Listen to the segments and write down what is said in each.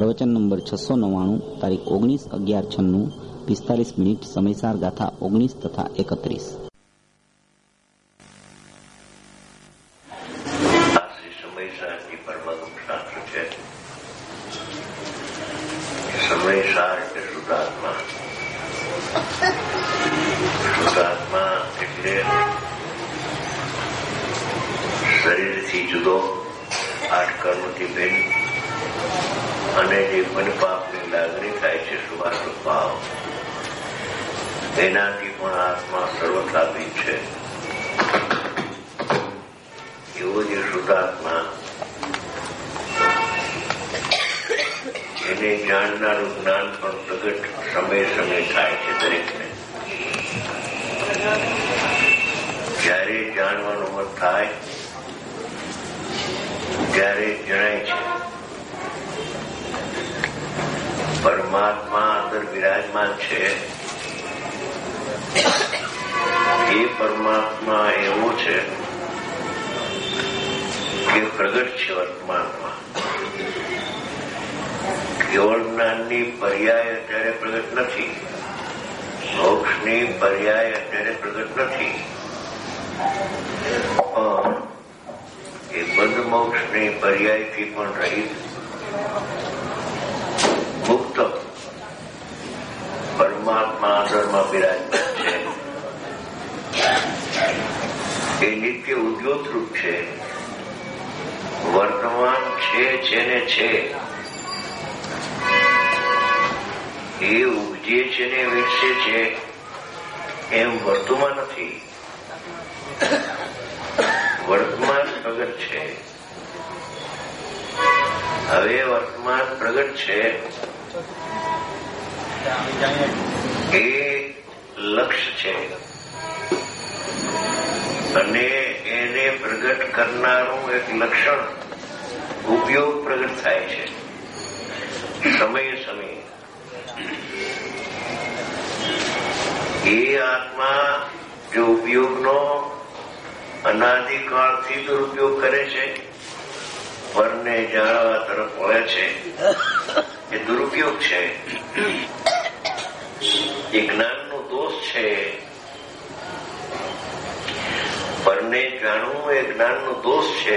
પ્રવચન નંબર 699, તારીખ 19/11/96, 45 મિનિટ. સમયસાર ગાથા 19 તથા 31. સમયસાર એટલે શુદ્ધાત્મા. શુદ્ધાત્મા એટલે શરીરથી જુદો, 8 કર્મથી ભિન્ન, અને જે મનપાપની લાગણી થાય છે શુભાશુભ ભાવ, એનાથી પણ આત્મા સર્વથાપી છે. એવો જે શુદ્ધાત્મા, એને જાણનારું જ્ઞાન પણ પ્રગટ સમય સમય થાય છે દરેકને. જયારે જાણવાનું મત થાય ત્યારે જણાય છે પરમાત્મા અંદર વિરાજમાન છે. એ પરમાત્મા એવો છે કે પ્રગટ છે વર્તમાનમાં. કેવળ જ્ઞાનની પર્યાય અત્યારે પ્રગટ નથી, મોક્ષની પર્યાય અત્યારે પ્રગટ નથી, પણ એ બંધ મોક્ષની પર્યાયથી પણ રહિત મુક્ત પરમાત્મા અંદરમાં બિરાજમાન છે. એ નિત્ય ઉદ્યોતરૂપ છે. વર્તમાન છે જેને છે એ ઉપજે છે ને વિકસે છે એમ વર્તુમાં નથી. વર્તમાન પ્રગટ છે. હવે વર્તમાન પ્રગટ છે એ લક્ષ્ય છે, અને એને પ્રગટ કરનારું એક લક્ષણ ઉપયોગ પ્રગટ થાય છે સમયે સમયે. એ આત્મા જો ઉપયોગનો અનાદિકાળથી દુરુપયોગ કરે છે, પરને જાણવા તરફ વળે છે, એ દુરુપયોગ છે. એ જ્ઞાનનો દોષ છે. પરને જાણવું એ જ્ઞાનનો દોષ છે.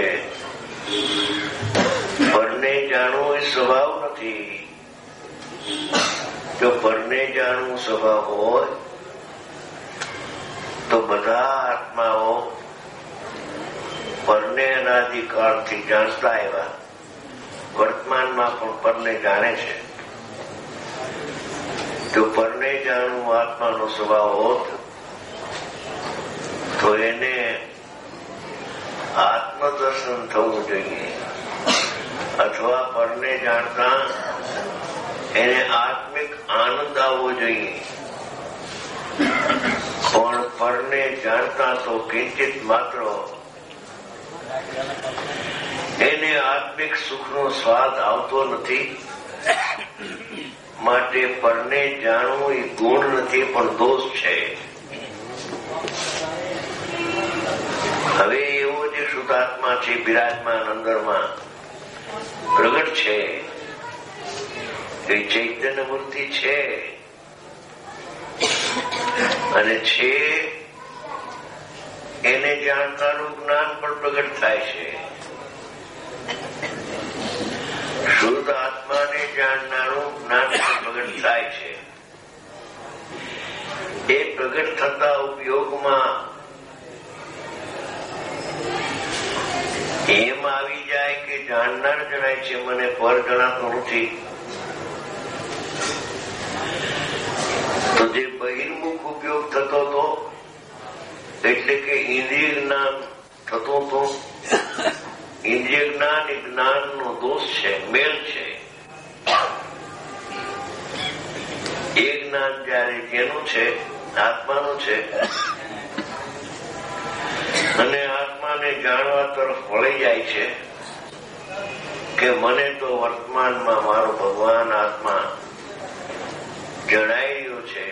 પરને જાણવું એ સ્વભાવ નથી. જો પરને જાણવું સ્વભાવ હોય તો બધા આત્માઓ પરને અનાદિકાળથી જાણતા આવ્યા, વર્તમાનમાં પણ પરને જાણે છે. જો પરને જાણવું આત્માનો સ્વભાવ હોત તો એને આત્મદર્શન થવું જોઈએ, અથવા પરને જાણતા એને આત્મિક આનંદ આવવો જોઈએ. પણ પરને જાણતા તો કિંચિત માત્ર એને આત્મિક સુખનો સ્વાદ આવતો નથી. માટે પરને જાણવું એ ગુણ નથી પણ દોષ છે. હવે એવો જે શુદ્ધાત્મા છે બિરાજમાન અંદરમાં પ્રગટ છે, એ ચૈતન્ય મૂર્તિ છે, અને છે એને જાણતાનું જ્ઞાન પણ પ્રગટ થાય છે. શુદ્ધ આત્માને જાણનારું જ્ઞાન પણ પ્રગટ થાય છે. એ પ્રગટ થતા ઉપયોગમાં એમ આવી જાય કે જાણનાર જણાય છે, મને પર જણાતું નથી. તો જે બહિર્મુખ ઉપયોગ થતો હતો, એટલે કે ઇન્દ્રિય જ્ઞાન થતું હતું, ઇન્દ્રિય જ્ઞાન એ જ્ઞાનનો દોષ છે, મેલ છે. એ જ્ઞાન જયારે જેનું છે, આત્માનું છે, અને આત્માને જાણવા તરફ વળી જાય છે કે મને તો વર્તમાનમાં મારો ભગવાન આત્મા જણાઈ રહ્યો છે,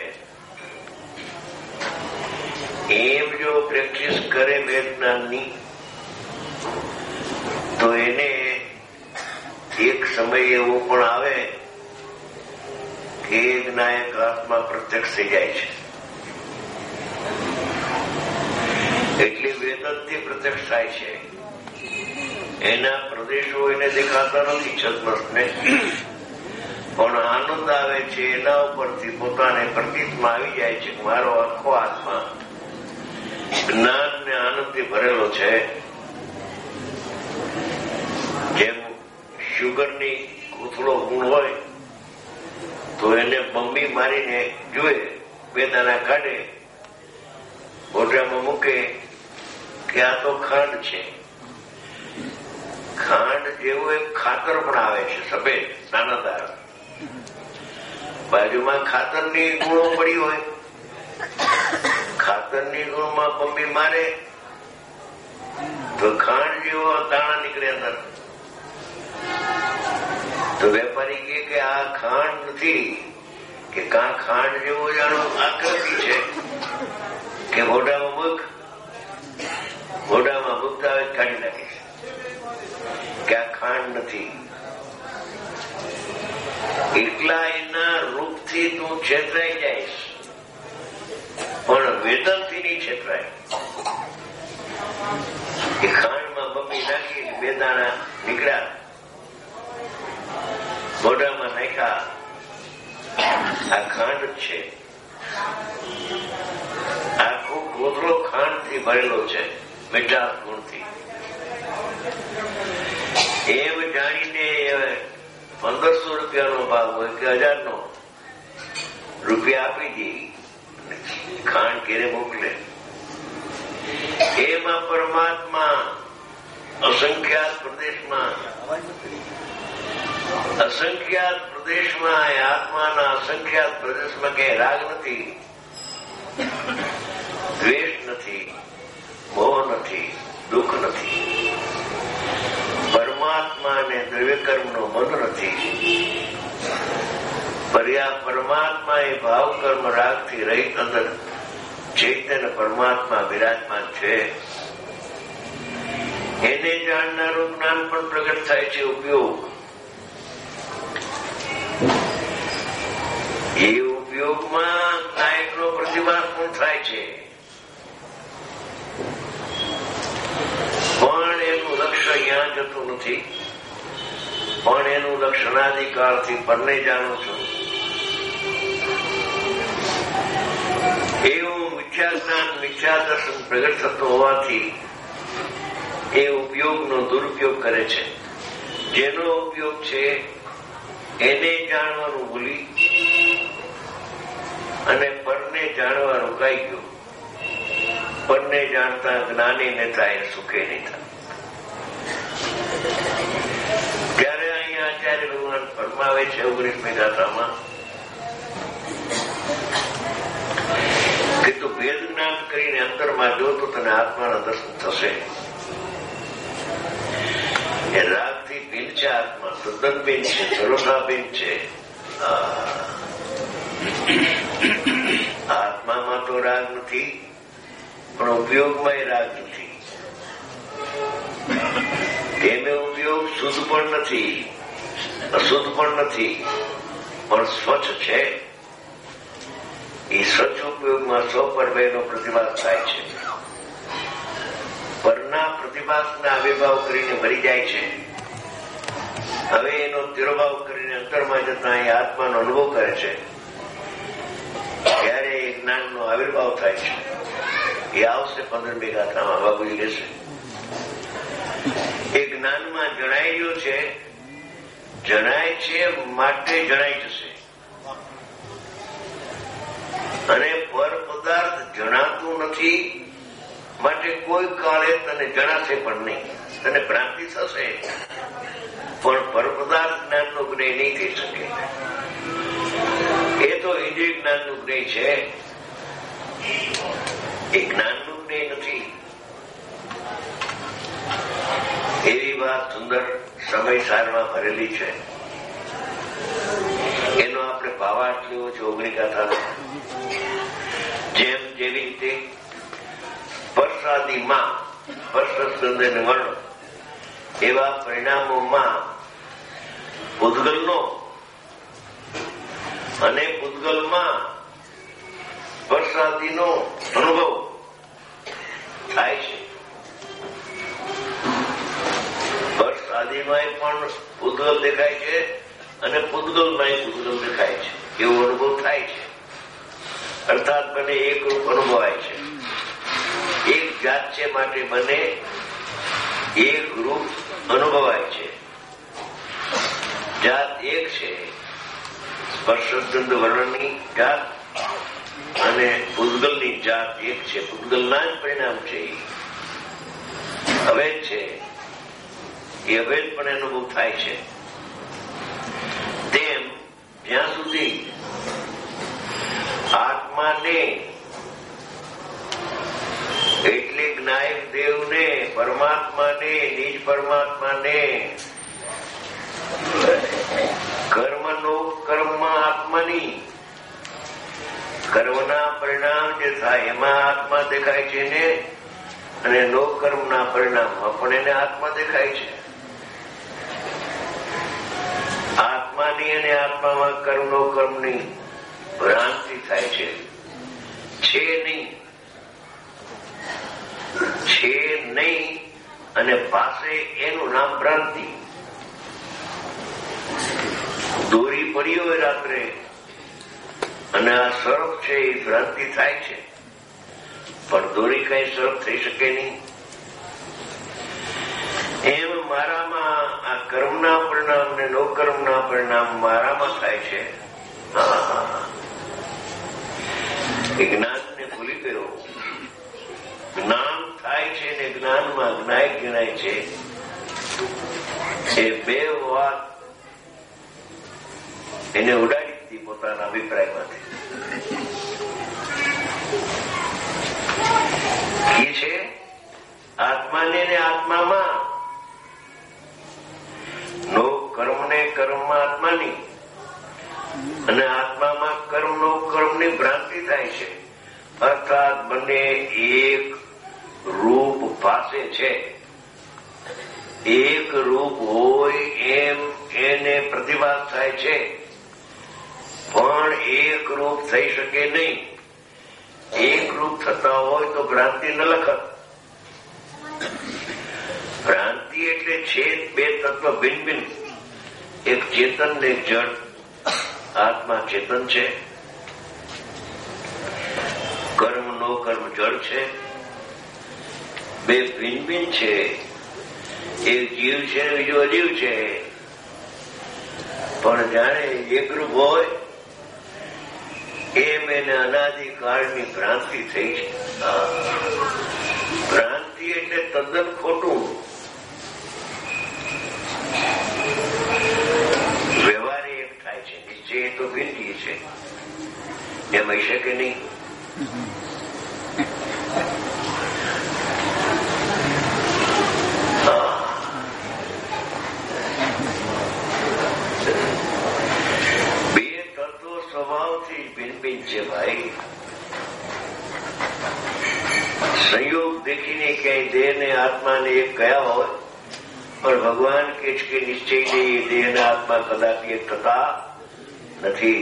એમ જો પ્રેક્ટિસ કરે બે જ્ઞાનની, તો એને એક સમય એવો પણ આવે કે નાયક આત્મા પ્રત્યક્ષ થઈ જાય છે. એટલે વેદનથી પ્રત્યક્ષ થાય છે. એના પ્રદેશો એને દેખાતા નથી છદ્મસને, પણ આનંદ આવે છે એના ઉપરથી પોતાને પ્રતીતમાં આવી જાય છે. મારો આખો આત્મા જ્ઞાન ને આનંદથી ભરેલો છે. જેમ શુગરની કોથળો ગુણ હોય તો એને મમ્મી મારીને જોએ, 2 દાણા કાઢે, મોઢામાં મૂકે કે આ તો ખાંડ છે. ખાંડ જેવું એક ખાતર પણ આવે છે, સફેદ દાણાદાર. બાજુમાં ખાતરની ગુણો પડી હોય, ખાતરની ગુણમાં મમ્મી મારે તો ખાંડ જેવો દાણા નીકળે અંદર. તો વેપારી કે આ ખાંડ નથી, કે ખાંડ જેવો જાણો આકૃતિ છે, કે મોઢામાં મૂક, મોઢામાં મૂકતા હોય કાઢી નાખે છે, કે આ ખાંડ નથી. એટલા એના રૂપથી તું છેતરાઈ જઈશ, પણ વેદનથી નહીં છેતરાય. એ ખાંડમાં મમ્મી નાખી 2 દાણા નીકળ્યા, મોઢામાં નાખ્યા, આ ખાંડ જ છે. આખો કોથળો ખાંડથી ભરેલો છે, મીઠાશ ગુણથી. એમ જાણીને 1500 રૂપિયાનો ભાવ હોય કે 1000 રૂપિયા આપી દે, ખાંડ ઘેરે મોકલે. એમાં પરમાત્મા અસંખ્યાત પ્રદેશમાં આત્માના અસંખ્યાત પ્રદેશમાં કે રાગ નથી, દ્વેષ નથી, મોહ નથી, દુઃખ નથી. પરમાત્માને દ્રવ્ય કર્મનો બંધ નથી. પરમાત્મા એ ભાવ કર્મ રાગથી રહિત અંદર ચૈતન્ય પરમાત્મા બિરાજમાન છે. એને જાણનારું જ્ઞાન પણ પ્રગટ થાય છે. ઉપયોગ, એ ઉપયોગમાં નાયકનો પ્રતિભાસ પણ થાય છે, પણ એનું લક્ષ્ય અહીંયા જતું નથી. પણ એનું લક્ષણાધિકારથી પરને જાણું છું. એવું મિથ્યા જ્ઞાન, મિથ્યા દર્શન પ્રગટ થતો હોવાથી એ ઉપયોગનો દુરુપયોગ કરે છે. જેનો ઉપયોગ છે એને જાણવાનું ભૂલી અને પરને જાણવાનું કઈ ગયું. પરને જાણતા જ્ઞાની ને થાય, સુખે નહીં થાય. ત્યારે અહીંયા આચાર્ય ભગવાન ફરમાવે છે 19મી ગાથામાં કે તું ભેદ જ્ઞાન કરીને અંતરમાં જો તો તને આત્માના દર્શન થશે. એ રાગથી ભીન છે આત્મા, તદ્દન ભીન છે, સર્વથા ભીન છે. આત્મામાં તો રાગ નથી, પણ ઉપયોગમાં એ રાગ નથી. તેનો ઉપયોગ શુદ્ધ પણ નથી, અશુદ્ધ પણ નથી, પણ સ્વચ્છ છે. એ સ્વચ્છ ઉપયોગમાં 100% નો પ્રતિભાસ થાય છે. પરના પ્રતિભાસના આવિર્ભાવ કરીને ભરી જાય છે. હવે એનો તિરોભાવ કરીને અંતરમાં જતા એ આત્માનો અનુભવ કરે છે. ત્યારે એ જ્ઞાનનો આવિર્ભાવ થાય છે. એ આવશે 15મી ગાથામાં, બાબુજી કહેશે. એ જ્ઞાનમાં જણાઈ ગયો છે, જણાય છે માટે જણાઈ જશે. અને પર પદાર્થ જણાતું નથી માટે કોઈ કાળે તને જણાશે પણ નહીં. તને ભ્રાંતિ થશે, પણ પર પદાર્થ જ્ઞાનનો જ્ઞેય નહીં થઈ શકે. એ તો ઇન્દ્રિય જ્ઞાનનું જ્ઞેય છે, એ જ્ઞાનનું જ્ઞેય નથી. એવી વાત સુંદર સમય સારમાં ભરેલી છે. એનો આપણે ભાવાર્થ લેવો છે 19 ગાથાનો. જેવી રીતે સ્પર્શાદિમાં સ્પર્શ સ્કંદ વર્ણ એવા પરિણામોમાં પૂતગલનો અને પૂતગલમાં સ્પર્શાદીનો અનુભવ થાય છે. સ્પર્શ આદિમાં પણ પૂતગલ દેખાય છે અને પૂતગલમાં પૂતગલ દેખાય છે. એવો અનુભવ થાય છે. અર્થાત બંને એક રૂપ અનુભવાય છે. એક જાત છે માટે બંને એક રૂપ અનુભવાય છે. જાત એક છે, સ્પર્શગંધ વર્ણની જાત, અને પૂતગલની જાત એક છે. પૂતગલના જ પરિણામ છે, અભેદ છે. એ અભેદ પણ અનુભવ થાય છે. તેમ જ્યાં સુધી આત્માને એટલે જ્ઞાયક દેવને, પરમાત્માને, નિજ પરમાત્માને કર્મનો કર્મમાં આત્માની કર્મના પરિણામ જે થાય એમાં આત્મા દેખાય છે ને, અને નો કર્મના પરિણામમાં પણ એને આત્મા દેખાય છે. આત્માની અને આત્મામાં કર્મનો કર્મની ભ્રાંતિ થાય છે. છે નહીં અને પાસે એનું નામ ભ્રાંતિ. દોરી પડી હોય રાત્રે અને આ સર્પ છે એ ભ્રાંતિ થાય છે, પણ દોરી કઈ સર્પ થઈ શકે નહીં. એમ મારામાં આ કર્મના પરિણામ ને નો કર્મના પરિણામ મારામાં થાય છે. જ્ઞાન ને ભૂલી ગયો. જ્ઞાન થાય છે ને જ્ઞાનમાં જ્ઞાય ગણાય છે. એ બે વાત એને ઉડાડી દીધી પોતાના અભિપ્રાયમાંથી. છે આત્માને ને આત્મામાં નો કર્મ ને કર્મમાં આત્માની અને આત્મામાં કર્મ નો કર્મની ભ્રાંતિ થાય છે. અર્થાત બંને એક રૂપ પાસે છે. એક રૂપ હોય એમ એને પ્રતિભાસ થાય છે, પણ એક રૂપ થઈ શકે નહીં. એક રૂપ થતા હોય તો ભ્રાંતિ ન લખત. ભ્રાંતિ એટલે છે બે તત્વ ભિન્ન ભિન્ન, એક ચેતન ને એક જડ. આત્મા ચેતન છે, કર્મ નો કર્મ જડ છે. બે ભિન્ન ભિન્ન છે. એક જીવ છે બીજો અજીવ છે. પણ જાણે એકરૂપ હોય એમ એને અનાદિકાળની ભ્રાંતિ થઈ છે. ભ્રાંતિ એટલે તદ્દન ખોટું. વ્યવહાર એક થાય છે, નિશ્ચય તો ભિન્ન છે. એમ હઈ શકે નહીં. બે તત્વો સ્વભાવથી ભિન્ન ભિન્ન છે ભાઈ. સંયોગ દેખીને ક્યાંય દેહ ને આત્મા ને એક ગયા હોય, પણ ભગવાન કે છે કે નિશ્ચય નહીં, દેહ ને આત્મા કદાચ એક થતા નથી.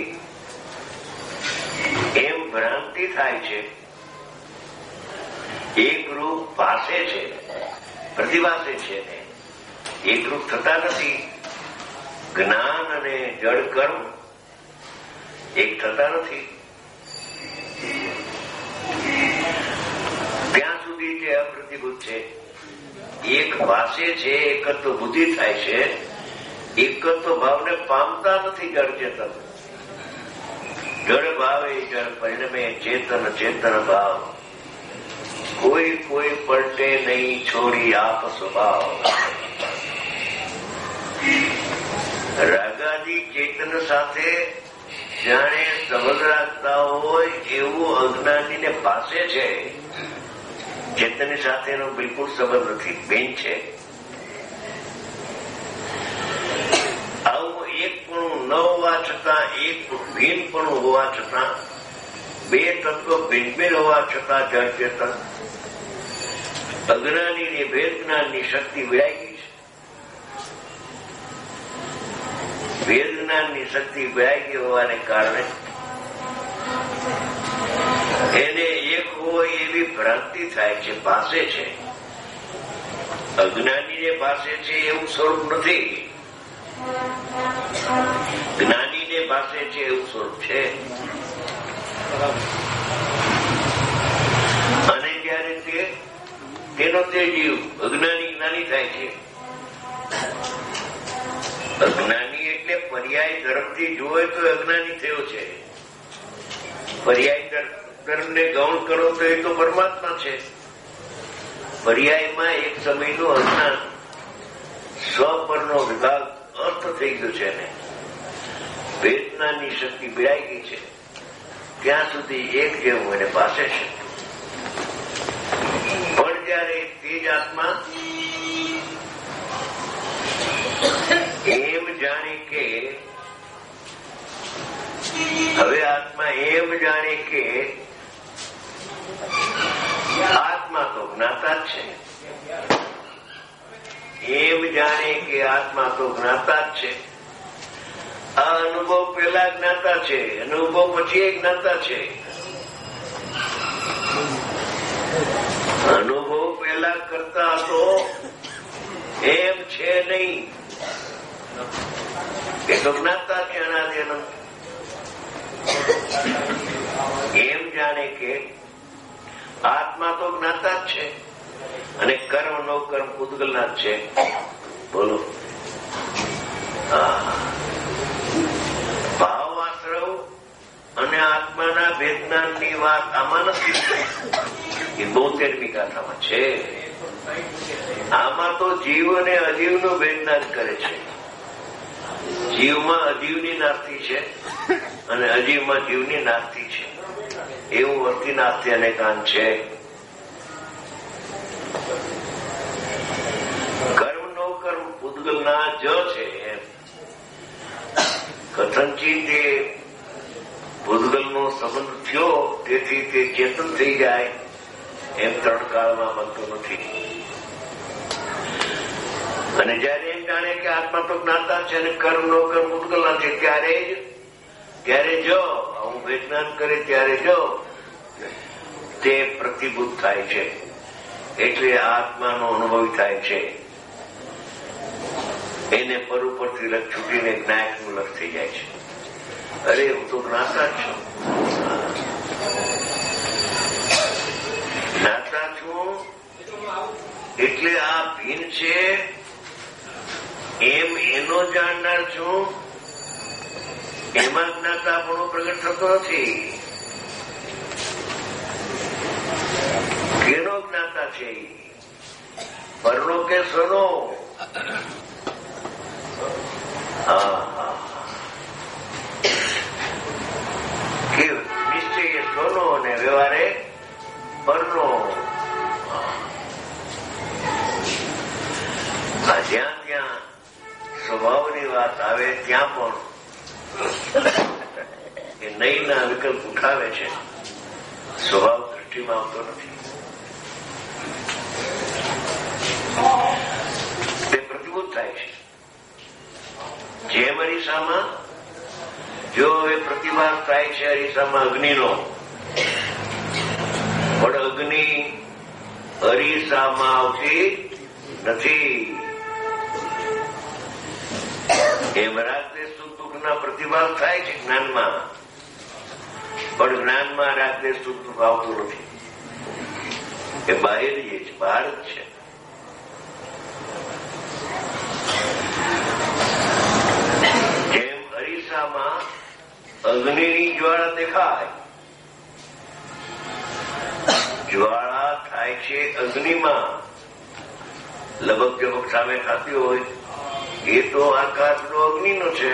એમ ભ્રાંતિ થાય છે. એક રૂપ પાસે છે, પ્રતિભાસે છે, એક રૂપ થતા નથી. જ્ઞાન અને જડ કર્મ એક થતા નથી. ત્યાં સુધી તે અપ્રતિભૂત છે. એક પાસે છે, એકત્વ બુદ્ધિ થાય છે. એકત્વ ભાવને પામતા નથી જડ ચેતન. જડ ભાવે જડ પરિણમે ચેતન ચેતન ભાવ. કોઈ કોઈ પલટે નહીં છોડી આપ સ્વભાવ. રાગાદી ચેતન સાથે જાણે સંબંધ રાખતા હોય એવું અજ્ઞાનીને પાસે છે. ચેતનની સાથેનો બિલકુલ સંબંધ નથી, બેન છે. આવું એકપણું ન હોવા છતાં, એક ભિન્નપણું હોવા છતાં, બે તત્વ ભિન્ન ભિન્ન હોવા છતાં જળ ચેતન અજ્ઞાની ને ભેદ જ્ઞાનની શક્તિ વિડાઈ ગઈ છે. વેદ જ્ઞાનની શક્તિ વ્યાગી હોવાને કારણે એને એક હોય એવી ભ્રાંતિ થાય છે, પાસે છે. અજ્ઞાનીને પાસે છે એવું સ્વરૂપ નથી, જ્ઞાનીને પાસે છે એવું સ્વરૂપ છે. અને જયારે તેનો તે જીવ અજ્ઞાની જ્ઞાની થાય છે. અજ્ઞાની એટલે પર્યાય ધર્મથી જુએ તો અજ્ઞાની થયો છે. પર્યાય ધર્મને ગૌણ કરો તો એ તો પરમાત્મા છે. પર્યાયમાં એક સમયનું અજ્ઞાન સ્વપરનો વિભાગ અર્થ થઈ ગયો છે ને વેદનાની શક્તિ બિરાઈ ગઈ છે ત્યાં સુધી એક જેવું એને પાસે છે. પણ જયારે તે જ આત્મા એમ જાણે કે હવે આત્મા એમ જાણે કે આત્મા તો જ્ઞાતા જ છે, એમ જાણે કે આત્મા તો જ્ઞાતા જ છે. આ અનુભવ પેલા જ્ઞાતા છે, અનુભવ પછી એ જ્ઞાતા છે. અનુભવ પેલા કરતા તો એમ છે નહીં, એ તો જ્ઞાતા છે અનાદિ અનંત. એમ જાણે કે આત્મા તો જ્ઞાતા જ છે અને કર્મ નો કર્મ પૂતગલના જ છે. બોલો, ભાવ આશ્રવ અને આત્માના વેદનાની વાત આમાં નથી, એ 72મી ગાથામાં છે. આમાં તો જીવ અને અજીવનું વેદના કરે છે. જીવમાં અજીવની નાસ્તી છે અને અજીવમાં જીવની નાસ્તી છે, એવું વર્તી નાસ્તી અને કાન છે. કર્મ નો કર્મ પૂતગલના જ છે. કથનથી તે ભૂતગલનો સંબંધ થયો તેથી તે ચેતન થઈ જાય એમ 3 કાળમાં બનતું નથી. અને જયારે એમ જાણે કે આત્મા તો જ્ઞાતા છે અને કર્મ નો કર્મ ભૂતગલના છે ત્યારે જો હું વિજ્ઞાન કરે ત્યારે જો તે પ્રતિભૂત થાય છે, એટલે આત્માનો અનુભવ થાય છે. એને પર ઉપરથી લક્ષ છૂટીને જ્ઞાયકનું લક્ષ થઈ જાય છે. અરે હું તો જ્ઞાતા છું, જ્ઞાતા છું એટલે આ ભીન છે એમ એનો જાણનાર છું. એમાં જ્ઞાતાપણો પ્રગટ થતો નથી. કેનો જ્ઞાતા છે? પરનો કે સ્વનો? કે નિશ્ચય સ્વનો અને વ્યવહારે પરનો. જ્યાં ત્યાં સ્વભાવની વાત આવે ત્યાં પણ એ નહીંના વિકલ્પ ઉઠાવે છે, સ્વભાવ દૃષ્ટિમાં આવતો નથી. તે પ્રતિભૂત થાય છે. જેમ અરીસામાં જો એ પ્રતિભાસ થાય છે અરીસામાં અગ્નિનો, પણ અગ્નિ અરીસામાં આવતી નથી. એમ રાગદેશ સુખ દુઃખના પ્રતિભાસ થાય છે જ્ઞાનમાં, પણ જ્ઞાનમાં રાગદેશ સુખ દુઃખ આવતું નથી. એ બહાર જ છે, બહાર જ છે. જેમ અરીસામાં અગ્નિની જ્વાળા દેખાય, જ્વાળા થાય છે અગ્નિમાં, લબક જબક સામે થતી હોય એ તો આકાશનો અગ્નિનો છે.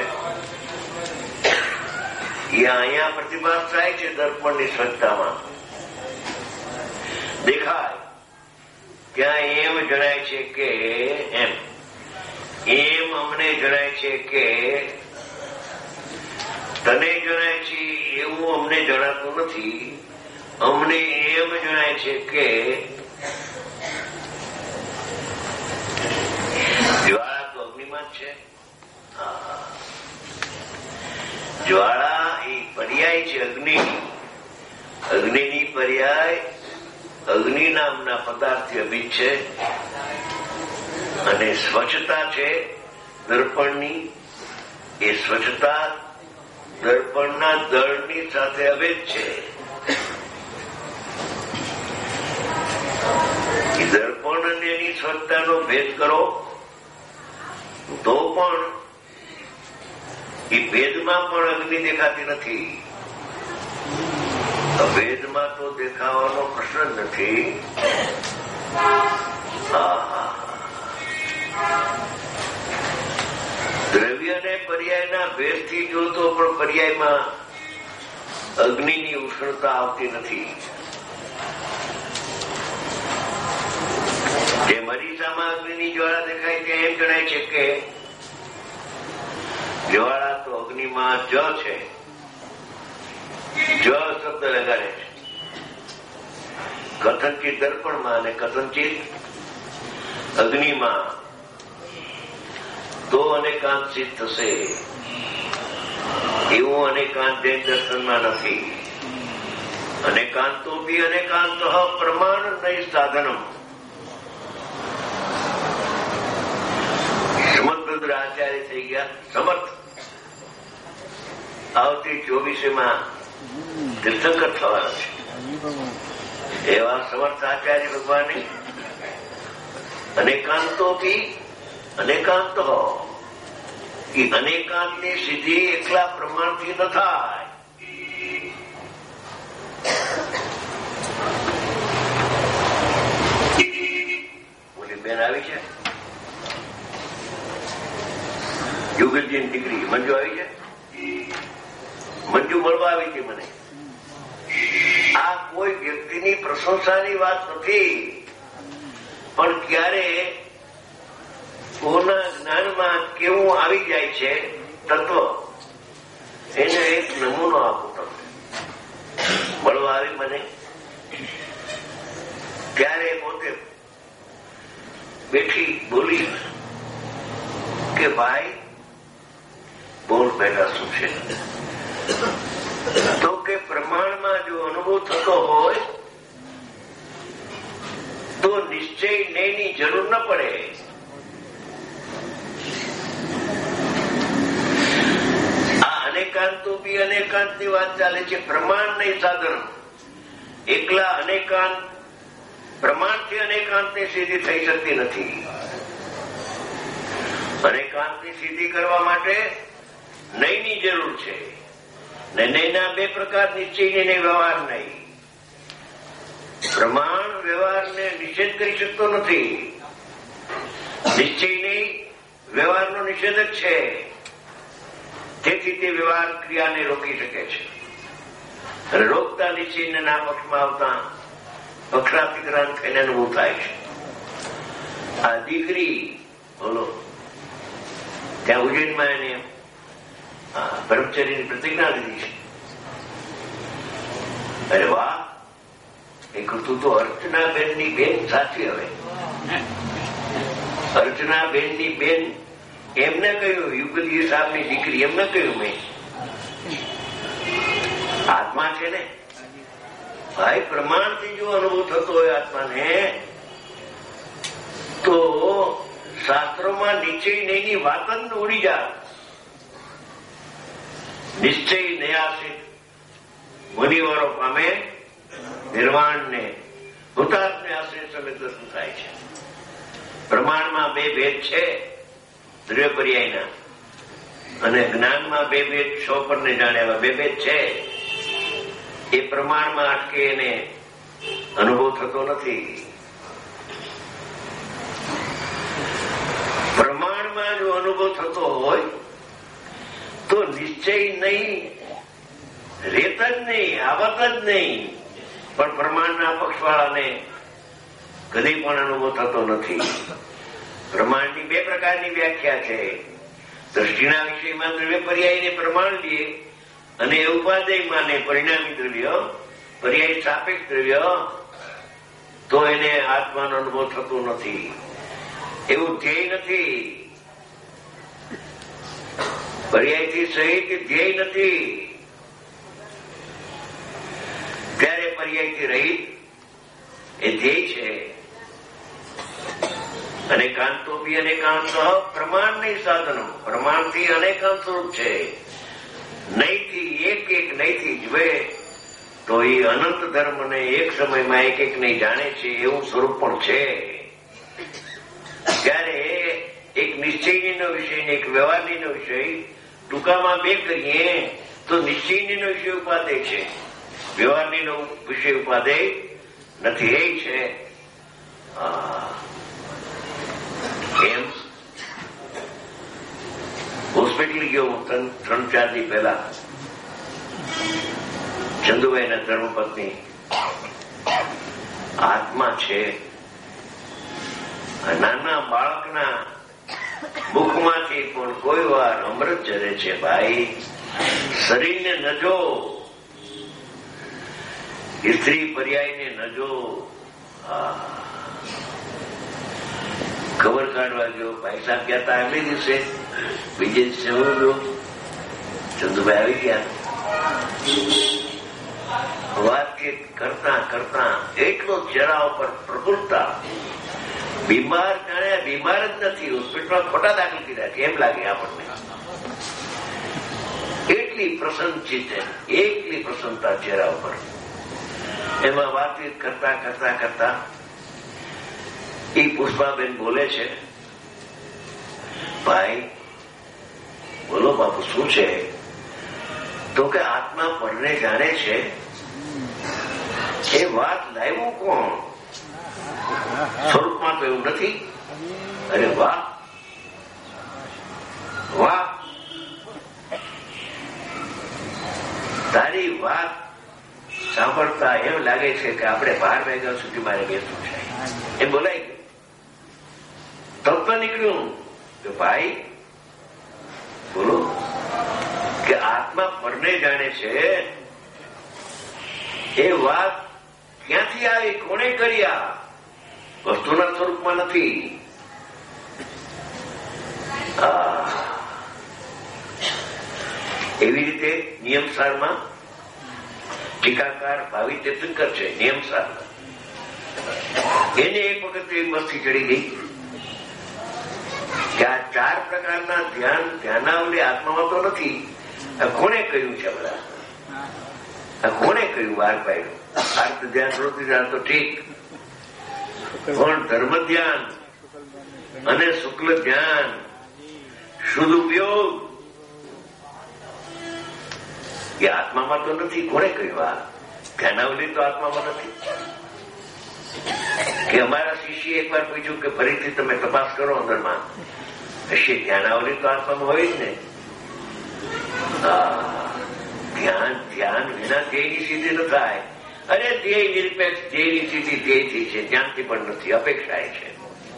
એ અહીંયા પ્રતિભાસ થાય છે દર્પણની સ્વચ્છતામાં દેખાય. ત્યાં એમ જણાય છે કે એમ અમને જણાય છે કે તને જણાય છે એવું અમને જણાતું નથી. અમને એમ જણાય છે કે જ્વાળા તો અગ્નિમાં જ છે. જ્વાળા એ પર્યાય છે અગ્નિની. અગ્નિની પર્યાય અગ્નિ નામના પદાર્થથી અભિન્ન છે. અને સ્વચ્છતા છે દર્પણની, એ સ્વચ્છતા દર્પણના દળની સાથે અભેદ છે. દર્પણ અને એની સ્વચ્છતાનો ભેદ કરો તો પણ એ ભેદમાં પણ અગ્નિ દેખાતી નથી. અભેદમાં તો દેખાવાનો પ્રશ્ન જ નથી. દ્રવ્ય અને પર્યાયના ભેદથી જોતો પણ પર્યાયમાં અગ્નિની ઉષ્ણતા આવતી નથી. જે મરીસામાં અગ્નિની જ્વાળા દેખાય છે એમ જણાય છે કે જ્વાળા તો અગ્નિમાં જ છે. જ શબ્દ લગાડે છે. કથનચિત દર્પણમાં અને કથનચિત અગ્નિમાં તો અનેકાંત સિદ્ધ થશે. એવું અનેકાંત જૈન દર્શનમાં નથી. અનેકાંતો બી અનેકાંત પ્રમાણ નહીં સાધનમ. સમર્થ આચાર્ય થઈ ગયા સમર્થ. આવતી 24માં તીર્થંકર થવાના છે. એવા સમર્થ આચાર્ય ભગવાને અનેકાંતો બી અનેકાંત એ અનેકાંતની સિદ્ધિ એકલા પ્રમાણથી ન થાય. બોલી બેન આવી છે યુગલજીની દીકરી મંજુ આવી છે. મંજુ મળવા આવી છે મને. આ કોઈ વ્યક્તિની પ્રશંસાની વાત નથી, પણ ક્યારે કોના જ્ઞાનમાં કેવું આવી જાય છે તત્વ એને એક નમૂનો આપું તમને. મળવા આવી મને ત્યારે પોતે બેઠી બોલી કે ભાઈ બોલ બેટા શું છે? તો કે પ્રમાણમાં જો અનુભવ થતો હોય તો નિશ્ચય નહીની જરૂર ન પડે. અનેકાંતો બી અનેકાંત ની વાત ચાલે છે. પ્રમાણ નહીં સાધન. એકલા અનેકાંત પ્રમાણથી અનેકાંત ની સિદ્ધિ થઈ શકતી નથી. અનેકાંત ની સિદ્ધિ કરવા માટે નયની જરૂર છે. નયના બે પ્રકાર નિશ્ચય ને વ્યવહાર નહીં. પ્રમાણ વ્યવહારને નિષેધ કરી શકતો નથી. નિશ્ચય નહીં વ્યવહારનો નિષેધક છે. તેથી તે વ્યવહાર ક્રિયાને રોકી શકે છે. અને રોકતા નિશ્ચયને ના પક્ષમાં આવતા પક્ષાતિક્રાંત થઈને અનુભવ થાય છે. આ દીકરી બોલો ત્યાં ઉજ્જૈનમાં એને બ્રહ્મચર્યની પ્રતિજ્ઞા લીધી છે. અરે વાહ! એ તું તો અર્ચનાબેનની બેન સાચી. હવે અર્ચનાબેનની બેન એમને કહ્યું યુગલજી સાહેબની દીકરી એમને કહ્યું મેં આત્મા છે ને ભાઈ. પ્રમાણથી જો અનુભવ થતો હોય આત્માને તો શાસ્ત્રોમાં નિશ્ચય નહીની વાત જ ઉડી જાય. નિશ્ચય નયાસિત મુનિવારો પામે નિર્વાણને હુતાત્મને આશ્રય સમેત દર્શન થાય છે. પ્રમાણમાં બે ભેદ છે દ્રવ્ય પર્યાયના, અને જ્ઞાનમાં બે ભેદ સોપરને જાણ્યા બે ભેદ છે. એ પ્રમાણમાં અટકે એને અનુભવ થતો નથી. પ્રમાણમાં જો અનુભવ થતો હોય તો નિશ્ચય નહીં રેત જ નહીં આવત જ નહીં. પણ પ્રમાણના પક્ષવાળાને કદી પણ અનુભવ થતો નથી. પ્રમાણની બે પ્રકારની વ્યાખ્યા છે. દ્રષ્ટિના વિષયમાં દ્રવ્ય પર્યાયને પ્રમાણ લઈએ અને ઉપાદેયમાં ને પરિણામી દ્રવ્ય પર્યાય સાપેક્ષ દ્રવ્ય તો એને આત્માનો અનુભવ થતો નથી. એવું ધ્યેય નથી. પર્યાયથી સહિત ધ્યેય નથી, ત્યારે પર્યાયથી રહિત એ ધ્યેય છે. અનેકાંતોપી અનેકાંત પ્રમાણ નહીં સાધનો, પ્રમાણથી અનેકાંત સ્વરૂપ છે. નહીંથી એક નહીંથી જવે તો એ અનંત ધર્મને એક સમયમાં એક ને જાણે છે એવું સ્વરૂપ પણ છે. ત્યારે એક નિશ્ચયનો વિષય ને એક વ્યવહારનો વિષય ટૂંકામાં બે કરીએ તો નિશ્ચયનો વિષય ઉપાદેય છે, વ્યવહારનો વિષય ઉપાદેય નથી. એ છે એમ હોસ્પિટલ ગયો હું 3-4 દી પહેલા. ચંદુભાઈના ધર્મપત્ની આત્મા છે, નાના બાળકના મુખમાંથી પણ કોઈ વાર અમૃત ઝરે છે. ભાઈ, શરીરને નજો, સ્ત્રી પર્યાયને નજો. ખબર કાઢવા ગયો, ભાઈ સાહેબ ગયા હતા આગલે દિવસે, બીજે દિવસે હું ગયો, ચંદુભાઈ આવી ગયા. વાતચીત કરતા કરતા એટલો ચહેરા ઉપર પ્રફુલ્લતા, બીમાર જાણે બીમાર જ નથી, હોસ્પિટલમાં ખોટા દાખલ કર્યા કેમ લાગે આપણને. એટલી પ્રસન્નચિત્ત, એટલી પ્રસન્નતા ચહેરા ઉપર. એમાં વાતચીત કરતા કરતા કરતા એ પુષ્પાબેન બોલે છે, ભાઈ બોલો બાપુ શું છે? તો કે આત્મા પરને જાણે છે. એ વાત લાવ્યું કોણ? સ્વરૂપમાં તો એવું નથી. અરે વાહ વાહ, તારી વાત સાંભળતા એમ લાગે છે કે આપણે 12 વાગ્યા સુધી મારે બેસવું છે. એમ બોલાય ગયું. તત્વ નીકળ્યું કે ભાઈ બોલો કે આત્મા પરને જાણે છે. એ વાત ક્યાંથી આવી, કોણે કર્યા? વસ્તુના સ્વરૂપમાં નથી. એવી રીતે નિયમસારમાં ટીકાકાર ભાવિ તીર્થંકર છે. નિયમસાર એને એક વખત એક મસ્તી ચડી ગઈ કે આ 4 પ્રકારના ધ્યાનાવલી આત્મામાં તો નથી. કોણે કહ્યું છે? બધા કોણે કહ્યું? વાર પાડ્યું. અર્થ ધ્યાન, વૃત્તિ ધ્યાન તો ઠીક, પણ ધર્મ ધ્યાન અને શુક્લ ધ્યાન, શુદ્ધ ઉપયોગ એ આત્મામાં તો નથી. કોણે કહ્યું? આ ધ્યાનાવલી તો આત્મામાં નથી. કે અમારા શિષ્ય એકવાર પૂછ્યું કે ફરીથી તમે તપાસ કરો અંદરમાં, હશે ધ્યાનાવલી તો આત્મામાં હોય જ ને. ધ્યાન વિના ધ્યેયની સિદ્ધિ ન થાય. અરે ધ્યેય નિરપેક્ષ, ધ્યેયની સિદ્ધિ ધ્યેયથી છે, ધ્યાનથી પણ નથી, અપેક્ષા છે.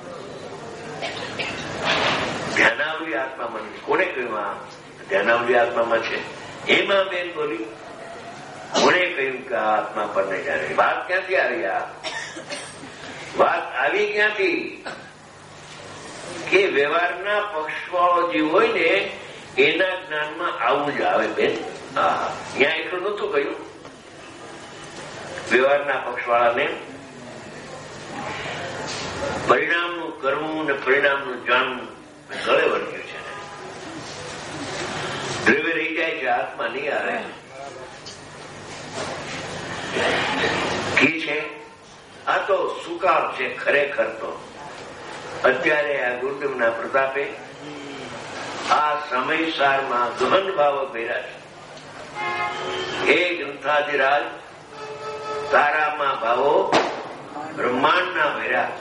ધ્યાનાવલી આત્મામાં નથી. કોણે કહ્યું આ ધ્યાનાવલી આત્મામાં છે? એમાં બેન બોલી, કોણે કહ્યું કે આ આત્મા પર નહીં જાણે? વાત ક્યાંથી આવી? આ વાત આવી ક્યાંથી કે વ્યવહારના પક્ષવાળો જે હોય ને એના જ્ઞાનમાં આવું જ આવે બેન. ત્યાં એટલું નતું કહ્યું. વ્યવહારના પક્ષવાળાને પરિણામનું કરવું ને પરિણામનું જાણવું ગળે વર્ગ્યું છે. દ્રવ્ય રહી જાય છે, આત્મા નહીં આવે. કી છે આ તો સુકાળ છે. ખરેખર તો અત્યારે આ ગુરુદેવના પ્રતાપે આ સમયસારમાં ગહન ભાવો ભર્યા છે. હે ગ્રંથાધિરાજ, તારામાં ભાવો બ્રહ્માંડના ભર્યા.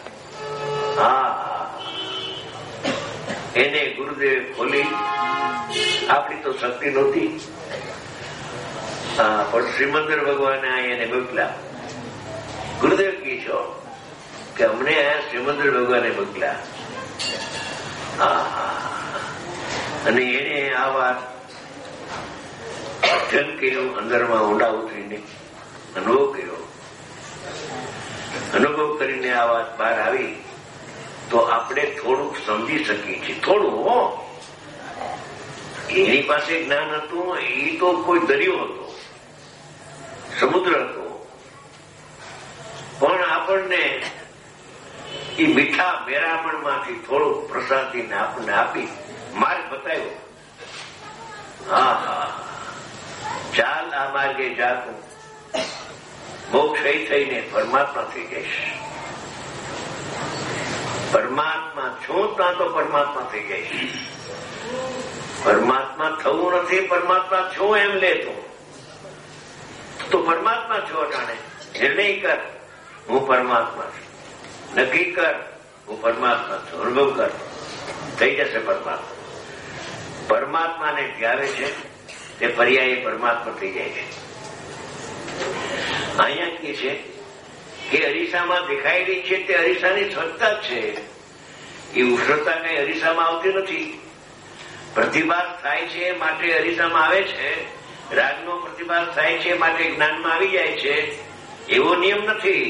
એને ગુરુદેવ ખોલી. આપણી તો શક્તિ નહોતી, પણ શ્રીમંદર ભગવાને એને મોકલા. ગુરુદેવ કી છો કે અમને આ શ્રીમંદર ભગવાને મોકલા. અને એને આ વાત જન કર્યું, અંદરમાં ઊંડા ઉતરીને અનુભવ કર્યો. અનુભવ કરીને આ વાત બહાર આવી તો આપણે થોડુંક સમજી શકીએ છીએ. થોડું એની પાસે જ્ઞાન હતું એ તો કોઈ દરિયો હતો, સમુદ્ર હતો, પણ આપણને એ મીઠા મેરામણમાંથી થોડું પ્રસાદીને આપણને આપી માર્ગ બતાવ્યો. હા હા, ચાલ આ માર્ગે જાતું મોક્ષ થઈને પરમાત્મા થઈ જઈશ. પરમાત્મા છું ત્યાં તો પરમાત્મા થઈ જઈશ. પરમાત્મા થવું નથી, પરમાત્મા છું એમ લેતો તો પરમાત્મા છો. અટાણે નિર્ણય કર હું પરમાત્મા છું, નક્કી કર હું પરમાત્મા છું, અનુભવ કર, થઈ જશે પરમાત્મા. પરમાત્માને ધ્યાવે છે તે પર્યાય પરમાત્મા થઈ જાય છે. અહીંયા કે છે કે અરીસામાં દેખાયેલી છે તે અરીસાની સ્વચ્છતા છે. એ ઉષ્ણતા કઈ અરીસામાં આવતી નથી. પ્રતિભાસ થાય છે માટે અરીસામાં આવે છે, રાગનો પ્રતિભાસ થાય છે માટે જ્ઞાનમાં આવી જાય છે, એવો નિયમ નથી.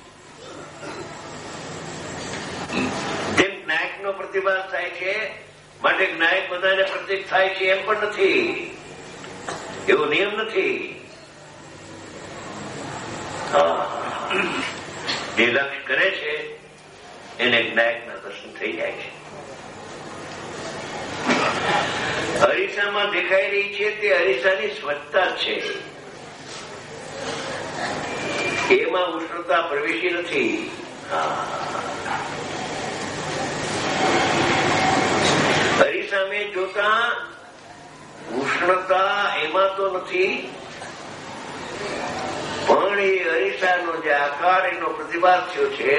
તેમ જ્ઞાયકનો પ્રતિભાસ થાય છે માટે જ્ઞાયક બધાને પ્રત્યેક થાય છે એમ પણ નથી, એવો નિયમ નથી. જે લક્ષ કરે છે એને જ્ઞાયકના દર્શન થઈ જાય છે. અરીસામાં દેખાઈ રહી છે તે અરીસાની સ્વચ્છતા છે, એમાં ઉષ્ણતા પ્રવેશી નથી. અરીસામે જોતા ઉષ્ણતા એમાં તો નથી, પણ એ અરીસાનો જે આકાર એનો પ્રતિભાસ થયો છે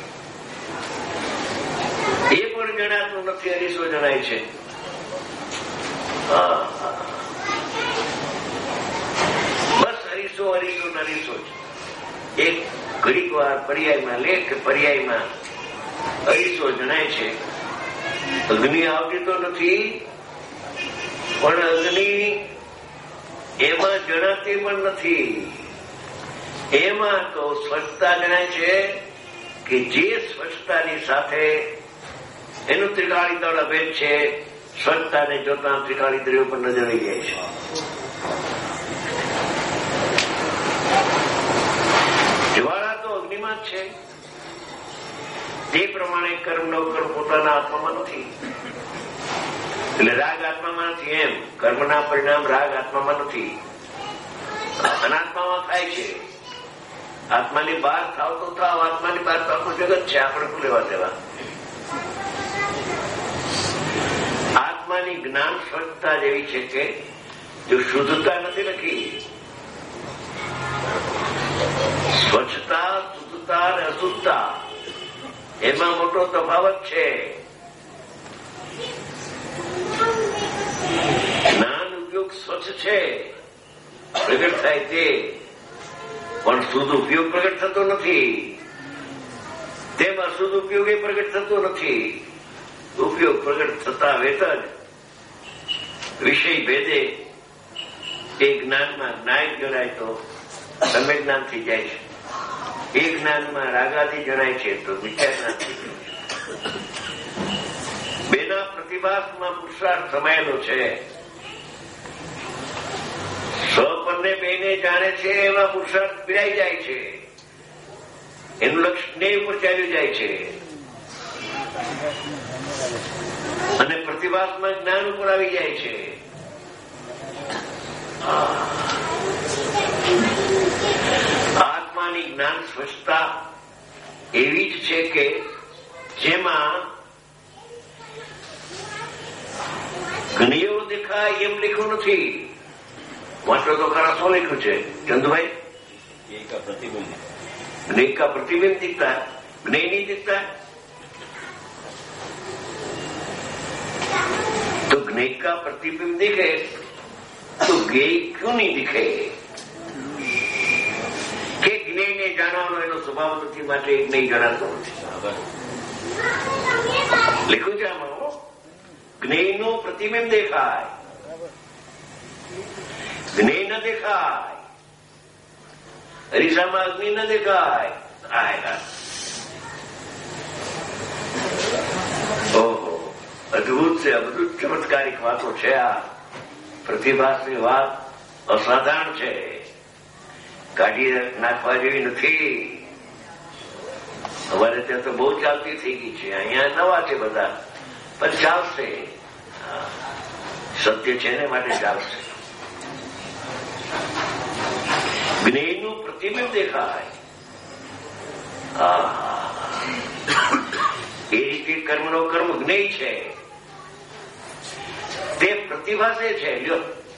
એ પણ જણાતું નથી, અરીસો જણાય છે. બસ અરીસો અરીસો અરીસો છે. એક ઘડીક વાર પર્યાયમાં લે કે પર્યાયમાં અરીસો જણાય છે. અગ્નિ આવતી તો નથી, પણ અગ્નિ એમાં જણાતી પણ નથી. એમાં તો સ્વચ્છતા જણાય છે કે જે સ્વચ્છતાની સાથે એનું ત્રિકાળી દળ અભેદ છે. સ્વચ્છતાને જોતા ત્રિકાળી દ્રવ્યો પર નજર રહી જાય છે. જ્વાળા તો અગ્નિમાં જ છે. તે પ્રમાણે કર્મ નો કર્મ પોતાના આત્મામાં નથી. એટલે રાગ આત્મામાં નથી એમ. કર્મના પરિણામ રાગ આત્મામાં નથી, અનાત્મામાં થાય છે. આત્માની બહાર થાવ તો થાવ, આત્માની બહાર તો આખું જગત છે, આપણે શું લેવા દેવા. આત્માની જ્ઞાન સ્વચ્છતા જેવી છે કે જો શુદ્ધતા નથી લખી. સ્વચ્છતા, શુદ્ધતા અને અશુદ્ધતા એમાં મોટો તફાવત છે. જ્ઞાન ઉપયોગ સ્વચ્છ છે, પ્રગટ થાય તે, પણ શુદ્ધ ઉપયોગ પ્રગટ થતો નથી. તેમ અશુદ્ધ ઉપયોગ એ પ્રગટ થતો નથી. ઉપયોગ પ્રગટ થતા વેત જ વિષય ભેદે એ જ્ઞાનમાં જ્ઞાયક જણાય તો સમ્યક જ્ઞાન થઈ જાય છે. એ જ્ઞાનમાં રાગાદી જણાય છે તો મિથ્યા જ્ઞાન થઈ જાય છે. બેના પ્રતિભાસમાં પુરુષાર્થ સમાયેલો છે. સ્વપરને બેને જાણે છે એમાં પુરુષાર્થ પીડાઈ જાય છે. એનું લક્ષ્ય સ્નેહ ઉપર ચાલ્યું જાય છે અને પ્રતિભાસમાં જ્ઞાન ઉપર આવી જાય છે. આત્માની જ્ઞાન સ્વચ્છતા એવી જ છે કે જેમાં જ્ઞેયો દેખાય એમ લખ્યું નથી. વાંચો તો ખરા શું લખ્યું છે ચંદુભાઈ? ज्ञेय का प्रतिबिंब दिखता है, ज्ञेय नहीं दिखता है. तो ज्ञेय का प्रतिबिंब दिखे तो ज्ञेय क्यों नहीं दिखे? કે જ્ઞેયને જાણવાનો એનો સ્વભાવ નથી, માટે જ્ઞેય જણાતો નથી. લખ્યું છે આમાં જ્ઞેયનું પ્રતિબિંબ દેખાય, જ્ઞેય ન દેખાય. અરીસામાં અગ્નિ ન દેખાય. ઓહો, અદભુત છે, અદભુત ચમત્કારિક વાતો છે આ. પ્રતિભાસની વાત અસાધારણ છે, કાઢી નાખવા જેવી નથી. અમારે ત્યાં તો બહુ ચાલતી થઈ ગઈ છે. અહીંયા નવા છે બધા, પણ ચાલશે. સત્ય છે ને માટે ચાલશે. જ્ઞેયનું પ્રતિબિંબ દેખાય. એ રીતે કર્મનો કર્મ જ્ઞેય છે, તે પ્રતિભાસે છે. જો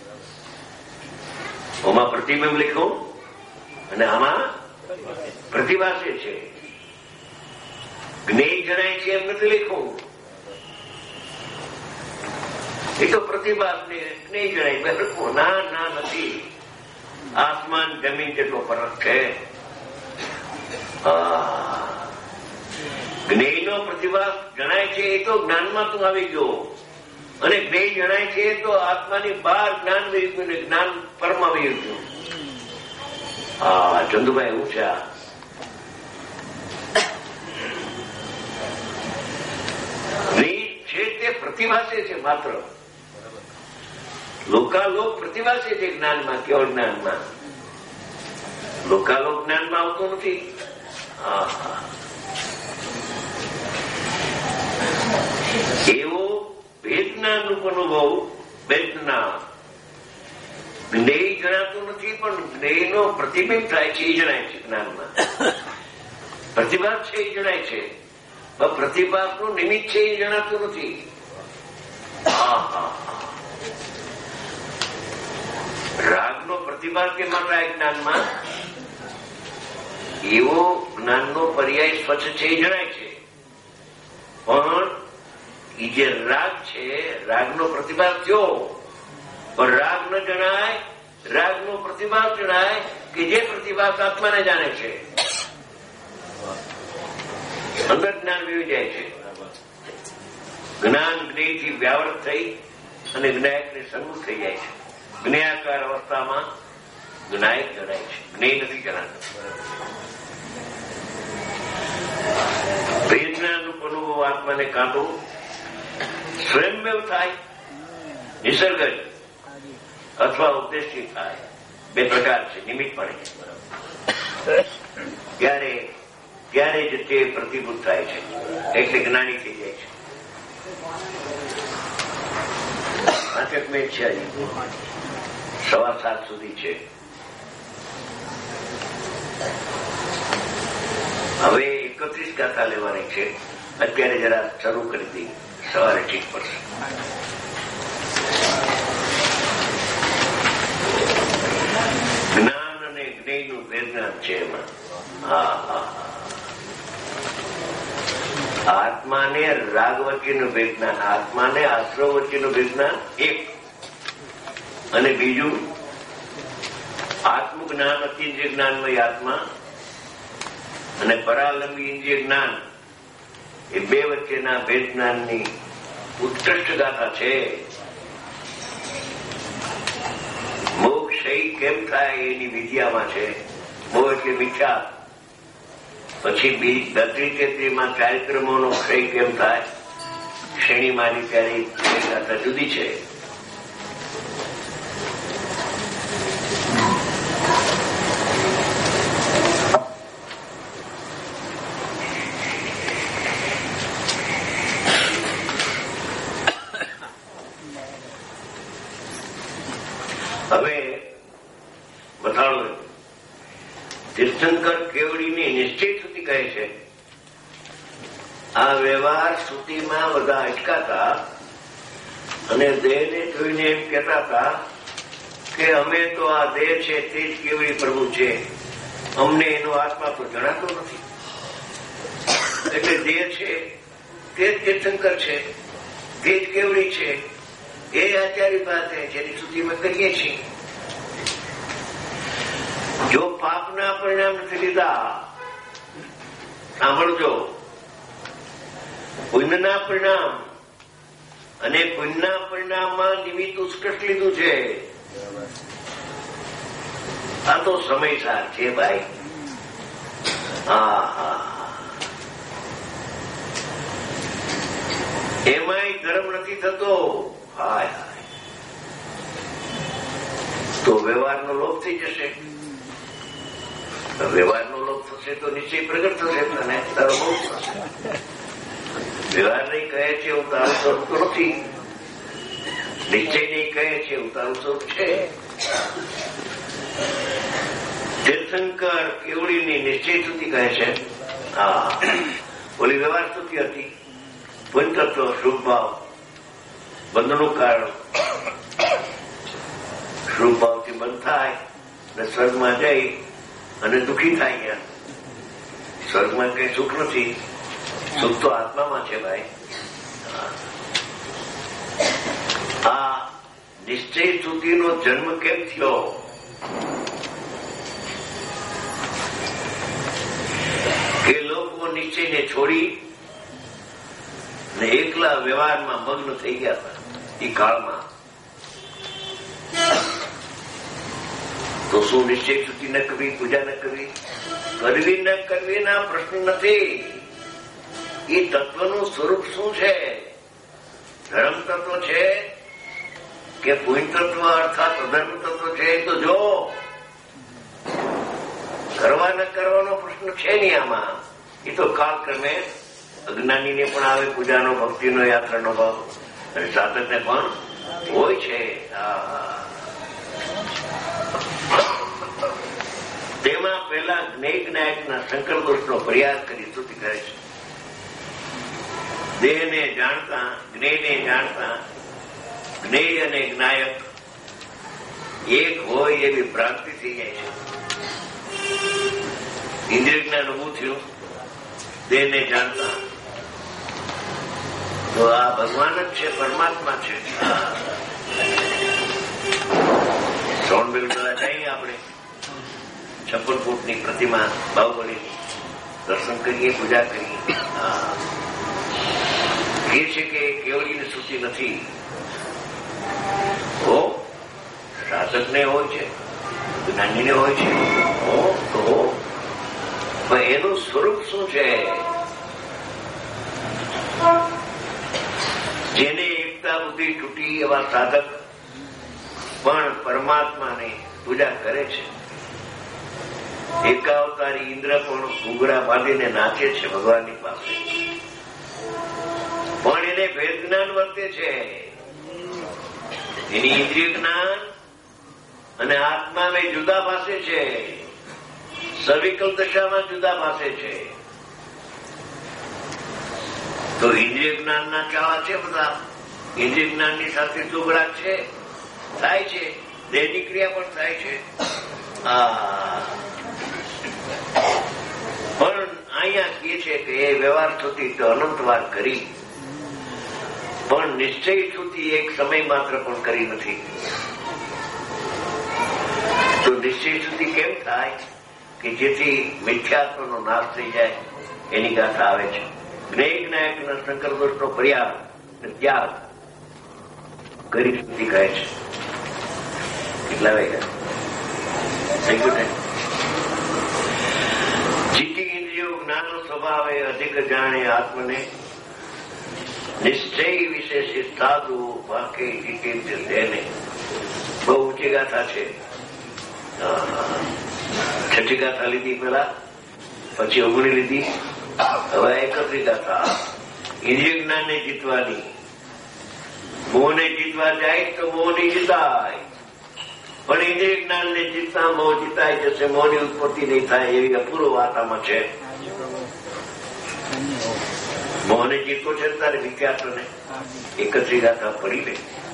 આમાં પ્રતિબિંબ લખ્યું અને આમાં પ્રતિભાસે છે. જ્ઞેય જણાય છે એમ નથી લખ્યું. એ તો પ્રતિભાસ ને જ્ઞેય જણાય. ના નથી. આસમાન જમીન જેટલો ફરક છે. જ્ઞેયનો પ્રતિભાસ જણાય છે એ તો જ્ઞાનમાં તું આવી ગયો, અને જ્ઞેય જણાય છે તો આત્માની બહાર જ્ઞાન વહી ગયું ને જ્ઞાન પરમાં વહી ગયું. ચંદુભાઈ ઊંચા છે તે પ્રતિભાસે છે. માત્ર લોકાલોક પ્રતિભાસે છે જ્ઞાનમાં, કેવળ જ્ઞાનમાં. લોકાલોક જ્ઞાનમાં આવતું નથી. એવો વેદનાનું અનુભવ વેદના જ્ઞેય જણાતું નથી, પણ જ્ઞેયનો પ્રતિબિંબ થાય છે એ જણાય છે જ્ઞાનમાં. પ્રતિભાસ છે એ જણાય છે, પણ પ્રતિભાસનું નિમિત્ત છે એ જણાતું નથી. રાગનો પ્રતિભાસ કે માત્ર જ્ઞાનમાં એવો જ્ઞાનનો પર્યાય સ્વચ્છ છે એ જણાય છે, પણ એ જે રાગ છે રાગનો પ્રતિભાસ થયો, પણ રાગ ન જણાય. રાગનો પ્રતિભાસ જણાય કે જે પ્રતિભાસ આત્માને જાણે છે. અંદર જ્ઞાન વિવી જાય છે. જ્ઞાન જ્ઞેયથી વ્યાવૃત થઈ અને જ્ઞાયકને સન્મુખ થઈ જાય છે. જ્ઞેયાકાર અવસ્થામાં જ્ઞાયક જણાય છે, જ્ઞેય નથી જણાતું. વેદનાનું અનુભવ આત્માને કાઢો સ્વયંમેવ થાય, નિસર્ગ અથવા ઉપદેશથી થાય. બે પ્રકાર છે નિમિત્તપણે. ત્યારે જ તે પ્રતિભૂત થાય છે, એટલે જ્ઞાની થઈ જાય છે. નાટક મેં છે 7:15 સુધી છે. હવે 31 ગાથા લેવાની છે. અત્યારે જરા શરૂ કરી દી, સવારે ઠીક પડશે. જ્ઞાન અને જ્ઞેયનું વેદના છે એમાં. આત્માને રાગ વચ્ચેનું વિજ્ઞાન, આત્માને આશ્રવ વચ્ચેનું વિજ્ઞાન એક, અને બીજું આત્મજ્ઞાન અતિન્દ્રિય જ્ઞાનમય આત્મા અને પરાલંબી ઇન્દ્રિય જ્ઞાન, એ બે વચ્ચેના ભેદ જ્ઞાનની ઉત્કૃષ્ટ ગાથા છે. મોક્ષ કેમ થાય એની વિદ્યામાં છે. મોહ એટલે મીઠા. પછી 32-33 કાર્યક્રમોનો ક્ષય કેમ થાય, શ્રેણી માની ત્યારે ગાથા જુદી છે. હવે બતાડો તીર્થંકર કેવડીની નિશ્ચિત શ્રુતિ કહે છે. આ વ્યવહાર શ્રુતિમાં બધા અટકાતા અને દેહને જોઈને એમ કહેતા હતા કે અમે તો આ દેહ છે તે જ કેવડી પ્રભુ છે, અમને એનો આત્મા તો જણાતો નથી. એટલે દેહ છે તે જ તીર્થંકર છે, તે જ કેવડી છે. એ આચાર્ય વાત જેની શ્રુતિમાં કહીએ છીએ. જો પાપના પરિણામ નથી લીધા, સાંભળજો, પુણ્યના પરિણામ, અને પુણ્યના પરિણામમાં નિમિત્ત ઉત્કૃષ્ટ લીધું છે. આ તો સમયસાર છે ભાઈ. એમાંય ધર્મ નથી થતો. હાય હાય, તો વ્યવહારનો લોપ થઈ જશે. વ્યવહારનો લોપ થશે તો નિશ્ચય પ્રગટ થશે અને તારો મોક્ષ થશે. વ્યવહાર નહીં કહે છે હું તારું સ્વરૂપ તો નથી, નિશ્ચય નહીં કહે છે હું તારું સ્વરૂપ છે. તીર્થંકર કેવડીની નિશ્ચય સ્તુતિ કહે છે. હા, ઓલી વ્યવહાર સ્તુતિ હતી. પુણ્યતત્વ, શુભ ભાવ, બંધનું કારણ. શુભ ભાવથી બંધ થાય અને સ્વર્ગમાં જઈ અને દુઃખી થાય. ગયા સ્વર્ગમાં કઈ સુખ નથી, સુખ તો આત્મામાં છે ભાઈ. આ નિશ્ચય સ્તુતિનો જન્મ કેમ થયો? કે લોકો નિશ્ચયને છોડી ને એકલા વ્યવહારમાં મગ્ન થઈ ગયા હતા એ કાળમાં. તો શું નિશ્ચય સ્તુતિ ન કરવી, પૂજા ન કરવી? કરવી ન કરવી ના પ્રશ્ન નથી. એ તત્વનું સ્વરૂપ શું છે? ધર્મ તત્વ છે કે પુણ્ય તત્વ અર્થાત અધર્મ તત્વ છે? તો જો કરવા ન કરવાનો પ્રશ્ન છે નહીં આમાં. એ તો કાળક્રમે અજ્ઞાનીને પણ આવે પૂજાનો, ભક્તિનો, યાત્રાનો ભાવ, અને સાધકને પણ હોય છે. તેમાં પહેલા જ્ઞેય જ્ઞાયકના શંકર દોષનો પ્રયાસ કરી સ્તુતિ કરે છે. દેહને જાણતા, જ્ઞેયને જાણતા, જ્ઞેય અને જ્ઞાયક એક હોય એવી ભ્રાંતિ થઈ જાય છે. ઇન્દ્રિય જ્ઞાન ઉભું થયું દેહને જાણતા, તો આ ભગવાન જ છે, પરમાત્મા છે. સોનબેલ બધા જઈએ આપણે 56 ફૂટની પ્રતિમા બાહુબલીની દર્શન કરીએ, પૂજા કરીએ. એ છે કે કેવડીની સ્તુતિ નથી. સાધકને હોય છે, જ્ઞાનીને હોય છે. તો એનું સ્વરૂપ શું છે? જેને એકતા બુદ્ધિ તૂટી એવા સાધક પણ પરમાત્માની પૂજા કરે છે. એકાવતારી ઇન્દ્ર પણ ઘૂઘરા બાંધીને નાચે છે ભગવાનની પાસે, પણ એને ભેદ જ્ઞાન વર્તે છે. એની ઇન્દ્રિય જ્ઞાન અને આત્માને જુદા પાસે છે, સવિકલ દશામાં જુદા પાસે છે. તો ઇન્દ્રિય જ્ઞાનના ચાવા છે બધા. ઇન્દ્રિય જ્ઞાનની સાથે જોગડા છે, થાય છે, દેહની ક્રિયા પણ થાય છે. પણ અહીંયા કહે છે કે એ વ્યવહાર સ્તુતિ તો અનંતવાર કરી, પણ નિશ્ચય સ્તુતિ એક સમય માત્ર પણ કરી નથી. તો નિશ્ચય સ્તુતિ કેમ થાય? કે જેથી મિથ્યાત્વનો નાશ થઈ જાય એની ગાથા આવે છે. જ્ઞેય જ્ઞાયકના શંકર દોષનો પ્રયાસ ત્યાગ કરી સ્તુતિ કહે છે. કેટલા વાગ્યા થઈ ગયું ને? જીતી ઇન્દ્રિયો જ્ઞાનો સ્વભાવે અધિક જાણે આત્મને, નિશ્ચય વિશેષ સાધુ વાકે જીતેન્દ્ર દેને. બહુ ઊંચી ગાથા છે. છઠ્ઠી ગાથા લીધી પેલા, પછી 19 લીધી, હવે 31 ગાથા. ઇન્દ્રિય જ્ઞાનને જીતવાની. મોહને જીતવા જાય તો મોહની જીતાય, પણ ઇન્દ્રિય જ્ઞાનને જીતતા મોહ જીતાય જશે, મોહની ઉત્પત્તિ નહીં થાય એવી અપૂર્વ વાત આમાં છે. મોહને જીતવો છે તારે વિખ્યાતોને 31 ગાથા પડી ગઈ.